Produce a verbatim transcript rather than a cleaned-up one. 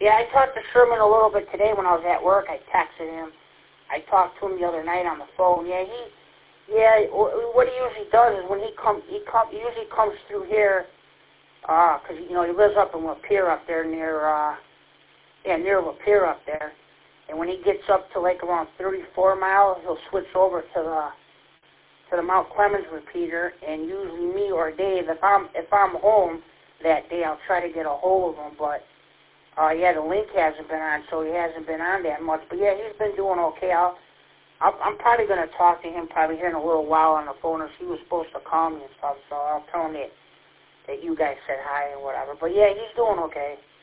Yeah, I talked to Sherman a little bit today when I was at work. I texted him. I talked to him the other night on the phone. Yeah, he, yeah, what he usually does is when he come, he come, he usually comes through here, uh, 'cause you know he lives up in Lapeer up there near, uh, yeah, near Lapeer up there. And when he gets up to like around thirty-four miles, he'll switch over to the to the Mount Clemens repeater. And usually me or Dave, if I'm if I'm home that day, I'll try to get a hold of him, but. Uh, yeah, the link hasn't been on, so he hasn't been on that much. But, yeah, he's been doing okay. I'll, I'll, I'm probably going to talk to him probably here in a little while on the phone. He was supposed to call me and stuff, so I'll tell him that, that you guys said hi and whatever. But, yeah, he's doing okay.